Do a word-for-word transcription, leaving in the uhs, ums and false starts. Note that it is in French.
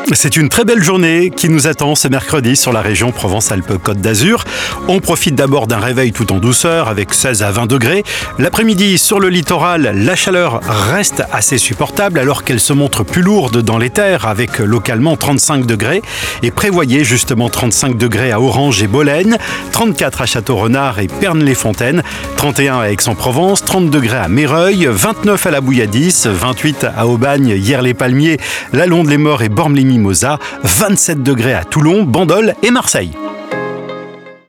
C'est une très belle journée qui nous attend ce mercredi sur la région Provence-Alpes-Côte d'Azur. On profite d'abord d'un réveil tout en douceur avec seize à vingt degrés. L'après-midi, sur le littoral, la chaleur reste assez supportable alors qu'elle se montre plus lourde dans les terres avec localement trente-cinq degrés. Et prévoyez justement trente-cinq degrés à Orange et Bolène, trente-quatre à Château-Renard et Pernes-les-Fontaines, trente et un à Aix-en-Provence, trente degrés à Méreuil, vingt-neuf à la Bouilladis, vingt-huit à Aubagne, Hyères-les-Palmiers, la Londe-les-Morts et Bormes-les-Mimosas, vingt-sept degrés à Toulon, Bandol et Marseille.